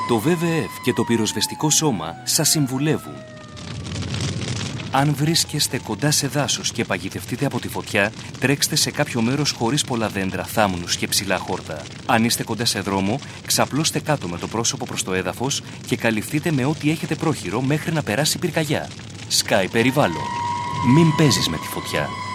Το WWF και το πυροσβεστικό σώμα σας συμβουλεύουν. Αν βρίσκεστε κοντά σε δάσος και παγιδευτείτε από τη φωτιά, τρέξτε σε κάποιο μέρος χωρίς πολλά δέντρα, θάμνους και ψηλά χόρτα. Αν είστε κοντά σε δρόμο, ξαπλώστε κάτω με το πρόσωπο προς το έδαφος και καλυφθείτε με ό,τι έχετε πρόχειρο μέχρι να περάσει η πυρκαγιά. Sky Περιβάλλον. Μην παίζεις με τη φωτιά.